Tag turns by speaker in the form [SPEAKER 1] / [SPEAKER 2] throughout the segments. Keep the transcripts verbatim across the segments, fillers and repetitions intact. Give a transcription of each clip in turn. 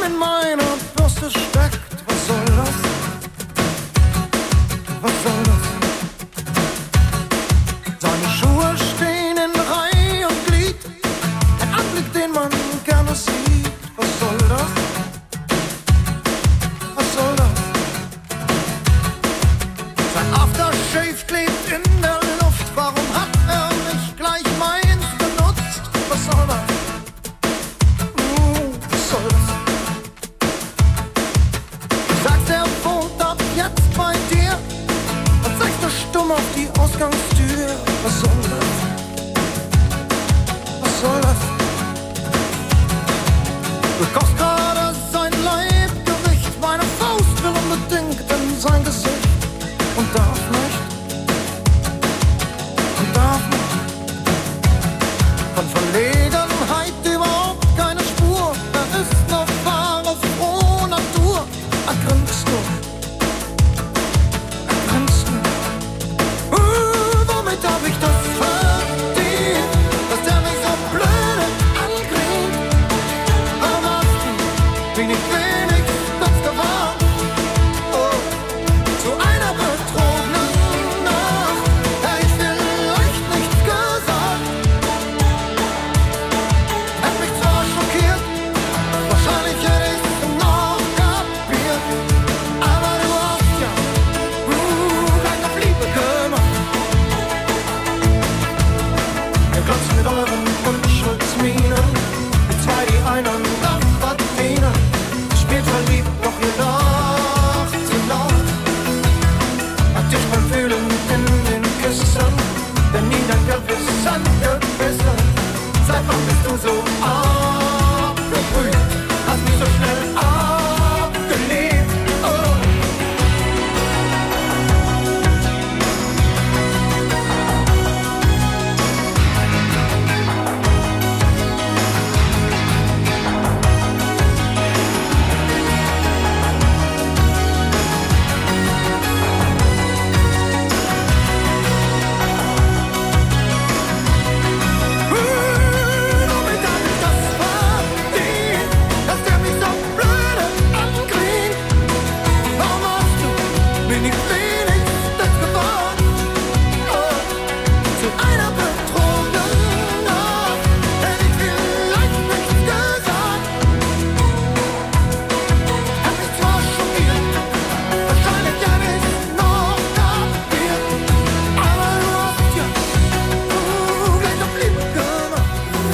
[SPEAKER 1] in meiner Bürste steckt. Was soll das? Was soll das? Seine Schuhe stehen in Reihe und Glied. Ein Anblick, den man gerne sieht. Was soll das? Was soll das? Sein Aftershave klebt in der Luft. Warum hat er nicht gleich meins benutzt? Was soll das? Uh, was soll das? Du sagst, er wohnt ab jetzt bei dir und zeigst du stumm auf die Ausgangstür. Was soll das? Was soll das? Du kochst gerade sein Leibgericht. Meine Faust will unbedingt in sein Gesicht und darf nicht. Und darf nicht. Von Verlegenheit überhaupt keine Spur. Er ist eine wahre, frohe Natur. Er grinst nur. Er grinst nur. Uh, womit hab ich das verdient, dass der mich so blöde ankriegt? Warum hast du wenig, wenig das gewarnt? Oh, zu einer betrogenen Nacht hätte ich vielleicht nichts gesagt. Hätte mich zwar schockiert, wahrscheinlich hätte ich's noch kapiert. Aber du hast ja uh, gleich auf Liebe gemacht. Ihr glotzt mit euren Unschuldsmienen, wie zwei, die einander verdienen. Spielt verliebt, doch ihr lacht zu laut. Habt dich beim Fühlen in den Küssen, denn nie dein Gewissen gebissen. Seit wann bist du so abgebrüht? Hast mich so schnell abgelehnt. Oh. Womit hab ich das verdient, dass der mich so blöde ankriegt? Warum hast du wenig, wenig das gewarnt? Oh, zu einer betrogenen Nacht hätte ich vielleicht nichts gesagt. Hab mich zwar schockiert, wahrscheinlich hätte ich's noch kapiert. Aber du hast ja uh, gleich auf Liebe gemacht.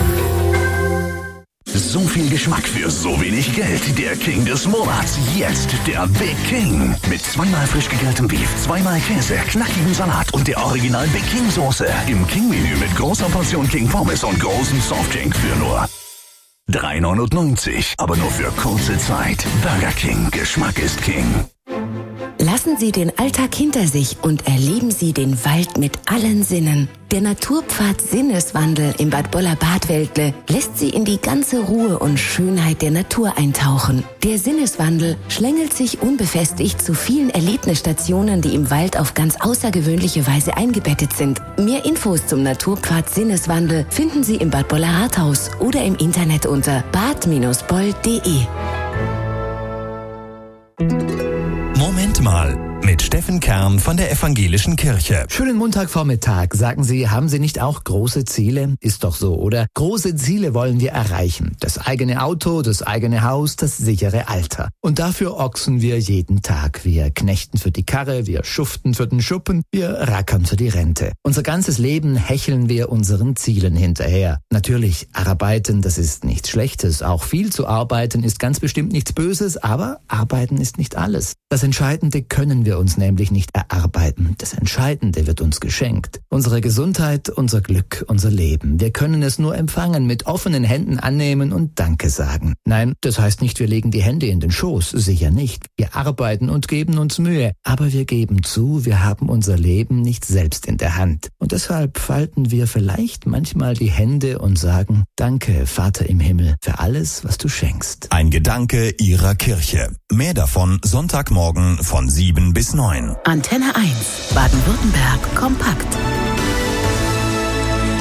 [SPEAKER 2] So viel Geschmack für so wenig Geld. Der King des Monats. Jetzt der Big King. Mit zweimal frisch gegrilltem Beef, zweimal Käse, knackigem Salat und der Original Big King Soße. Im King-Menü mit großer Portion King Pommes und großem Softdrink für nur drei neunundneunzig. Aber nur für kurze Zeit. Burger King. Geschmack ist King.
[SPEAKER 3] Lassen Sie den Alltag hinter sich und erleben Sie den Wald mit allen Sinnen. Der Naturpfad Sinneswandel im Bad Boller-Badweltle lässt Sie in die ganze Ruhe und Schönheit der Natur eintauchen. Der Sinneswandel schlängelt sich unbefestigt zu vielen Erlebnisstationen, die im Wald auf ganz außergewöhnliche Weise eingebettet sind. Mehr Infos zum Naturpfad Sinneswandel finden Sie im Bad Boller Rathaus oder im Internet unter bad Bindestrich boll punkt de.
[SPEAKER 4] Moment mal, mit Steffen Kern von der Evangelischen Kirche.
[SPEAKER 5] Schönen Montagvormittag. Sagen Sie, haben Sie nicht auch große Ziele? Ist doch so, oder? Große Ziele wollen wir erreichen. Das eigene Auto, das eigene Haus, das sichere Alter. Und dafür ochsen wir jeden Tag. Wir knechten für die Karre, wir schuften für den Schuppen, wir rackern für die Rente. Unser ganzes Leben hecheln wir unseren Zielen hinterher. Natürlich, arbeiten, das ist nichts Schlechtes. Auch viel zu arbeiten ist ganz bestimmt nichts Böses, aber arbeiten ist nicht alles. Das Entscheidende können wir uns nämlich nicht erarbeiten. Das Entscheidende wird uns geschenkt. Unsere Gesundheit, unser Glück, unser Leben. Wir können es nur empfangen, mit offenen Händen annehmen und Danke sagen. Nein, das heißt nicht, wir legen die Hände in den Schoß. Sicher nicht. Wir arbeiten und geben uns Mühe. Aber wir geben zu, wir haben unser Leben nicht selbst in der Hand. Und deshalb falten wir vielleicht manchmal die Hände und sagen, Danke, Vater im Himmel, für alles, was du schenkst.
[SPEAKER 4] Ein Gedanke Ihrer Kirche. Mehr davon Sonntagmorgen von sieben bis neun.
[SPEAKER 3] Antenne eins, Baden-Württemberg kompakt.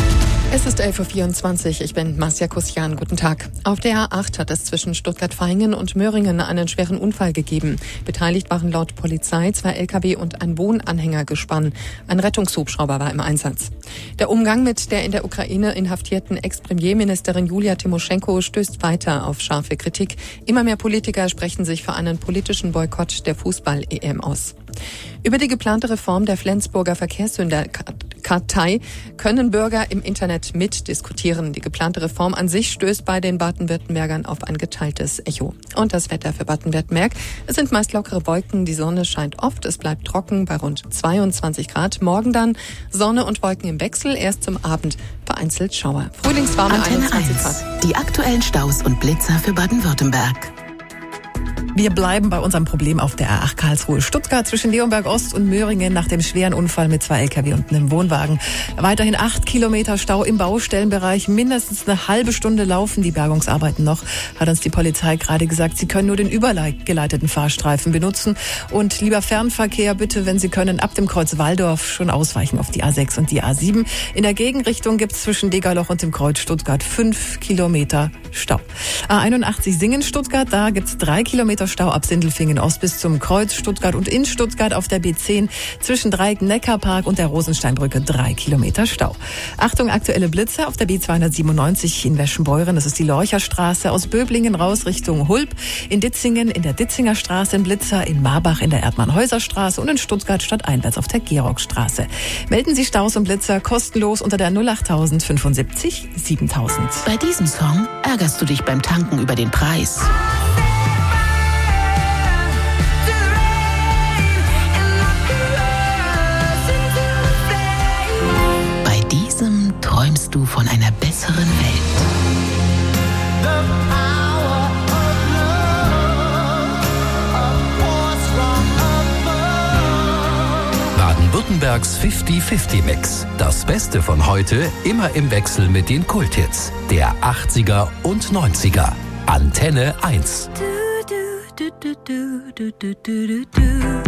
[SPEAKER 6] Es ist elf Uhr vierundzwanzig, ich bin Marcia Kusian, guten Tag. Auf der A acht hat es zwischen Stuttgart-Vaihingen und Möhringen einen schweren Unfall gegeben. Beteiligt waren laut Polizei zwei L K W und ein Wohnanhängergespann. Ein Rettungshubschrauber war im Einsatz. Der Umgang mit der in der Ukraine inhaftierten Ex-Premierministerin Julia Timoschenko stößt weiter auf scharfe Kritik. Immer mehr Politiker sprechen sich für einen politischen Boykott der Fußball-E M aus. Über die geplante Reform der Flensburger Verkehrssünderkartei können Bürger im Internet mitdiskutieren. Die geplante Reform an sich stößt bei den Baden-Württembergern auf ein geteiltes Echo. Und das Wetter für Baden-Württemberg. Es sind meist lockere Wolken, die Sonne scheint oft, es bleibt trocken bei rund zweiundzwanzig Grad. Morgen dann Sonne und Wolken im Wechsel, erst zum Abend vereinzelt Schauer. Frühlingswarme einundzwanzig Grad.
[SPEAKER 3] Die aktuellen Staus und Blitzer für Baden-Württemberg.
[SPEAKER 7] Wir bleiben bei unserem Problem auf der A acht Karlsruhe-Stuttgart zwischen Leonberg Ost und Möhringen nach dem schweren Unfall mit zwei L K W und einem Wohnwagen. Weiterhin acht Kilometer Stau im Baustellenbereich, mindestens eine halbe Stunde laufen die Bergungsarbeiten noch, hat uns die Polizei gerade gesagt. Sie können nur den übergeleiteten Fahrstreifen benutzen und lieber Fernverkehr bitte, wenn Sie können, ab dem Kreuz Walldorf schon ausweichen auf die A sechs und die A sieben. In der Gegenrichtung gibt es zwischen Degerloch und dem Kreuz Stuttgart fünf Kilometer Stau. A einundachtzig Singen-Stuttgart, da gibt es drei Kilometer Stau ab Sindelfingen Ost bis zum Kreuz Stuttgart und in Stuttgart auf der B zehn zwischen Dreieck Neckarpark und der Rosensteinbrücke drei Kilometer Stau. Achtung, aktuelle Blitze auf der B zweihundertsiebenundneunzig in Weschenbeuren, das ist die Lorcherstraße, aus Böblingen raus Richtung Hulb, in Ditzingen in der Ditzinger Straße ein Blitzer, in Marbach in der Erdmann-Häuser-Straße und in Stuttgart stadteinwärts auf der Georgstraße. Melden Sie Staus und Blitzer kostenlos unter der null acht null null fünfundsiebzig siebentausend.
[SPEAKER 3] Bei diesem Song ärgerst du dich beim Tanken über den Preis. Träumst du von einer besseren Welt?
[SPEAKER 8] Baden-Württembergs fünfzig fünfzig Mix. Das Beste von heute immer im Wechsel mit den Kulthits der achtziger und neunziger. Antenne eins. Du, du, du, du, du, du, du, du.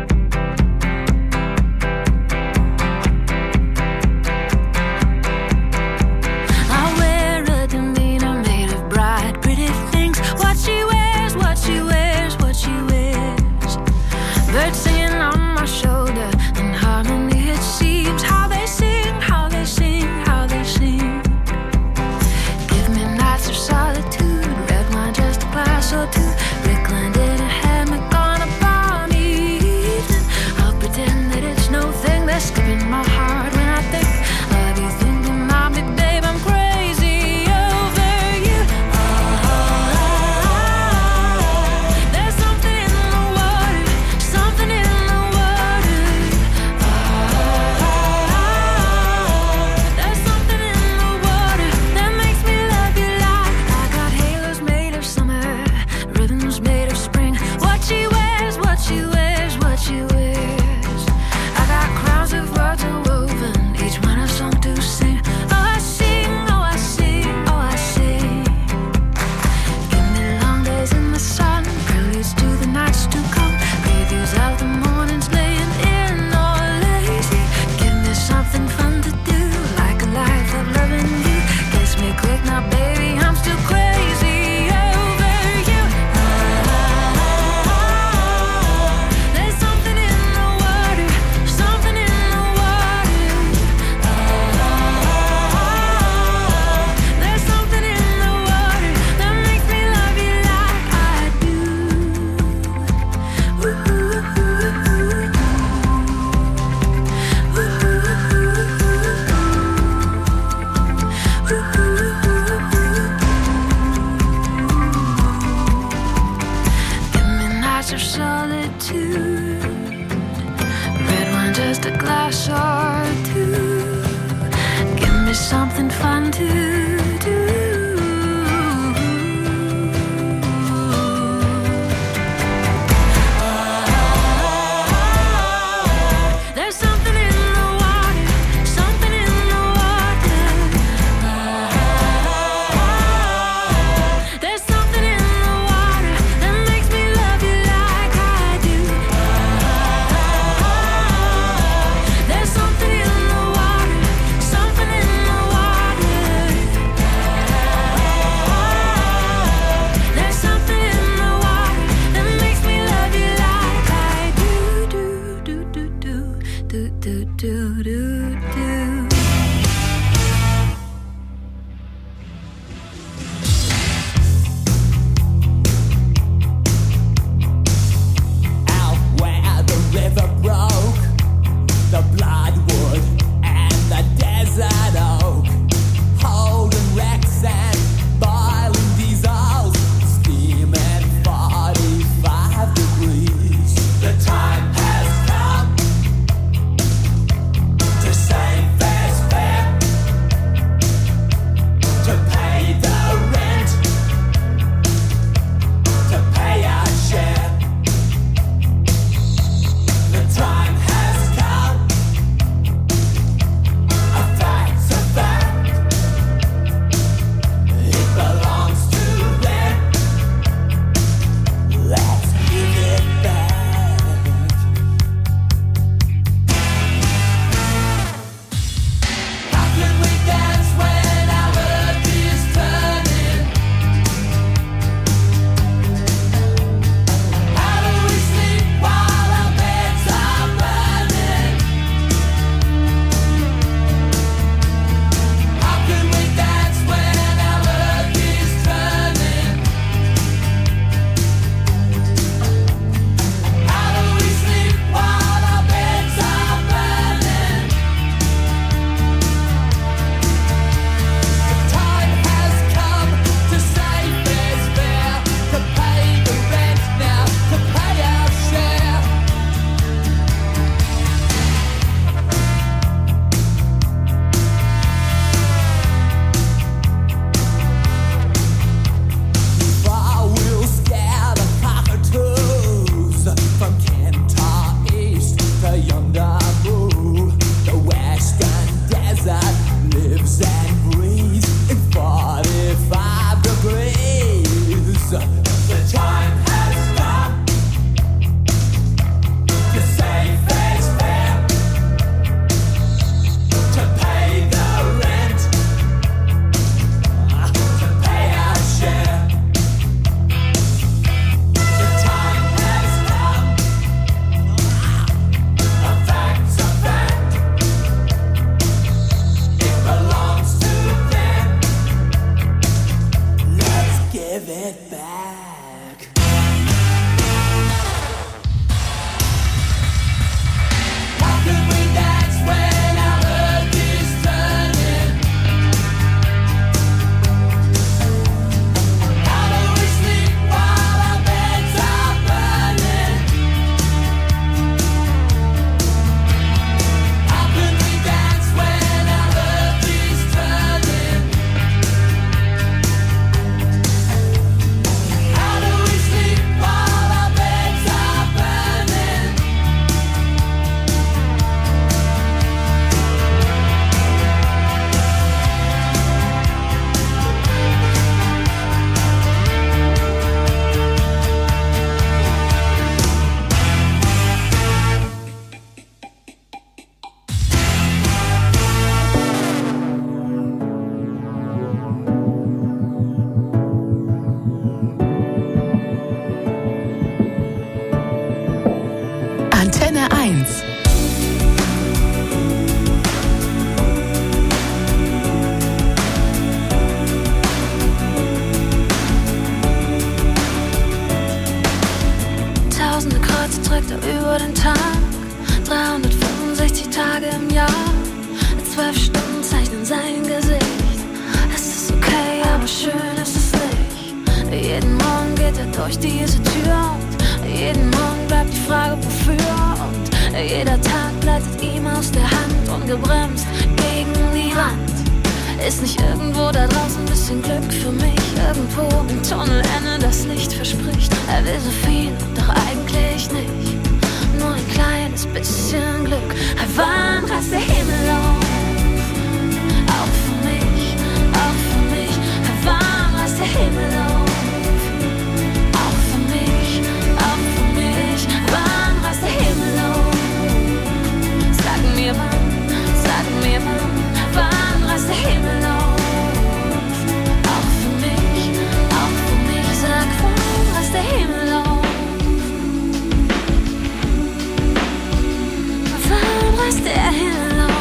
[SPEAKER 9] Birds singing on my shoulder, in harmony it seems. How they sing, how they sing, how they sing. Give me nights of solitude, red wine just a glass or two. Reclined in a hammock on a balmy evening. I'll pretend that it's no thing that's skipping my heart when I think of you thinking about me, babe. I'm crazy over you. Oh, oh, oh. There's something in the water, something in the water. Oh, oh, oh. There's something in the water that makes me love you like I got halos made of summer, ribbons made of spring. What she wears, what she wears, what she wears. I got crowns of words woven, each one a song to sing. Oh, I sing, oh, I sing, oh, I sing. Give me long days in the sun, preludes to the nights to come, previews of the mornings laying in or lazy. Give me something fun to do, like a life of loving you. Kiss me quick now, baby, I'm still crazy over you. Oh, there's something in the water, something in the water. Oh, there's something in the water that makes me love you like I do. Ooh, ooh, ooh, ooh. Ooh, ooh, ooh, ooh. Ooh, give me nights of solitude, red wine just a glass or two. Give me something fun to do. There's something in the water, something in the water. There's something in the water that makes me love you like I do. There's something in the water, something in the water. läuft er über den Tag. dreihundertfünfundsechzig Tage im Jahr. Zwölf Stunden zeichnen sein Gesicht. Es ist okay, aber schön ist es nicht. Jeden Morgen geht er durch diese Tür und jeden Morgen bleibt die Frage, wofür. Und jeder Tag gleitet ihm aus der Hand, ungebremst gegen die Wand. Ist nicht irgendwo da draußen ein bisschen Glück für mich? Irgendwo im Tunnelende das Licht verspricht. Er will so viel, doch eigentlich nicht. Nur ein kleines bisschen Glück. Wann reißt der Himmel auf? Auch für mich, auch für mich. Wann reißt der Himmel auf? Auch für mich, auch für mich. Wann reißt der Himmel auf? Sag mir wann, sag mir wann. Wann reißt der Himmel auf? Auch für mich, auch für mich. Sag, wann reißt der Himmel auf? Wann reißt der Himmel auf?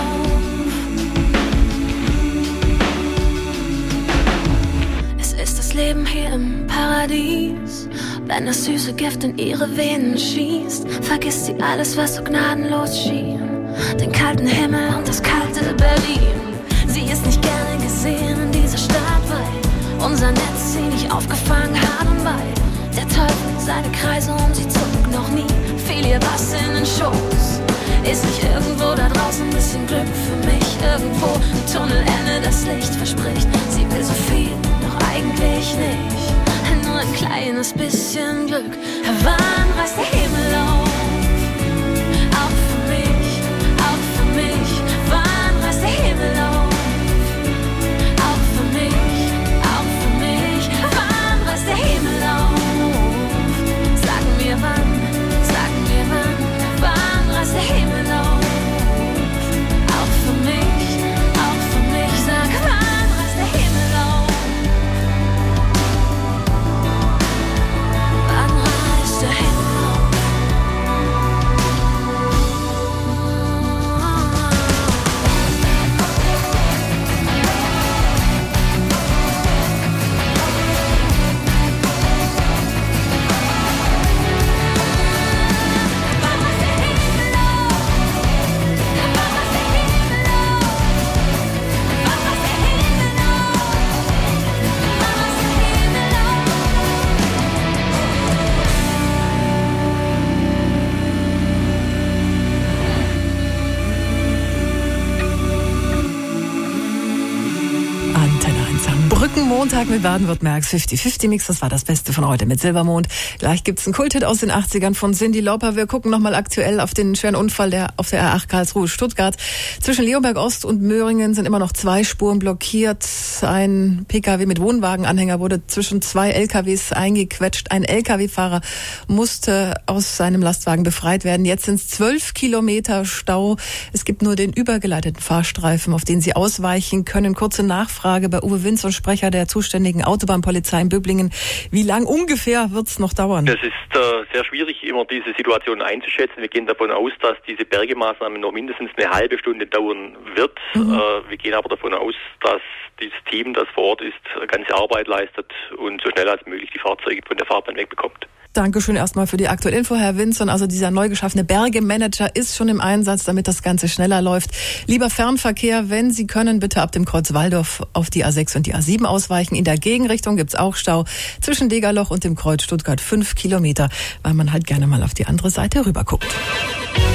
[SPEAKER 9] Es ist das Leben hier im Paradies. Wenn das süße Gift in ihre Venen schießt, vergisst sie alles, was so gnadenlos schien. Den kalten Himmel und das kalte Berlin. Sie ist nicht gerne gesehen in dieser Stadt, weil unser Netz sie nicht aufgefangen hat und weil der Teufel seine Kreise um sie zog. Noch nie fiel ihr was in den Schoß. Ist nicht irgendwo da draußen ein bisschen Glück für mich? Irgendwo im Tunnelende das Licht verspricht. Sie will so viel, doch eigentlich nicht. Nur ein kleines bisschen Glück. Wann reißt der Himmel auf? Auch für mich, auch für mich. Wann reißt der Himmel auf? Auch für mich, auch für mich. Wann reißt der Himmel auf? Sag mir wann, sag mir wann. Wann reißt der Himmel auf? Auch für mich, auch für mich. Sag, wann reißt der Himmel auf? Wann reißt der Himmel auf?
[SPEAKER 7] Montag mit Baden-Württembergs fifty fifty Mix. Das war das Beste von heute mit Silbermond. Gleich gibt's einen Kulthit aus den achtzigern von Cyndi Lauper. Wir gucken nochmal aktuell auf den schweren Unfall der auf der A acht Karlsruhe-Stuttgart. Zwischen Leonberg Ost und Möhringen sind immer noch zwei Spuren blockiert. Ein P K W mit Wohnwagenanhänger wurde zwischen zwei L K Ws eingequetscht. Ein L K W-Fahrer musste aus seinem Lastwagen befreit werden. Jetzt sind es zwölf Kilometer Stau. Es gibt nur den übergeleiteten Fahrstreifen, auf den Sie ausweichen können. Kurze Nachfrage bei Uwe Winz, Sprecher der zuständigen Autobahnpolizei in Böblingen. Wie lang ungefähr wird es noch dauern?
[SPEAKER 10] Das ist äh, sehr schwierig, immer diese Situation einzuschätzen. Wir gehen davon aus, dass diese Bergemaßnahme noch mindestens eine halbe Stunde dauern wird. Mhm. Äh, wir gehen aber davon aus, dass dieses Team, das vor Ort ist, ganze Arbeit leistet und so schnell als möglich die Fahrzeuge von der Fahrbahn wegbekommt.
[SPEAKER 7] Dankeschön erstmal für die aktuelle Info, Herr Winzon. Also dieser neu geschaffene Bergemanager ist schon im Einsatz, damit das Ganze schneller läuft. Lieber Fernverkehr, wenn Sie können, bitte ab dem Kreuz Walldorf auf die A sechs und die A sieben ausweichen. In der Gegenrichtung gibt's auch Stau zwischen Degerloch und dem Kreuz Stuttgart fünf Kilometer, weil man halt gerne mal auf die andere Seite rüber guckt.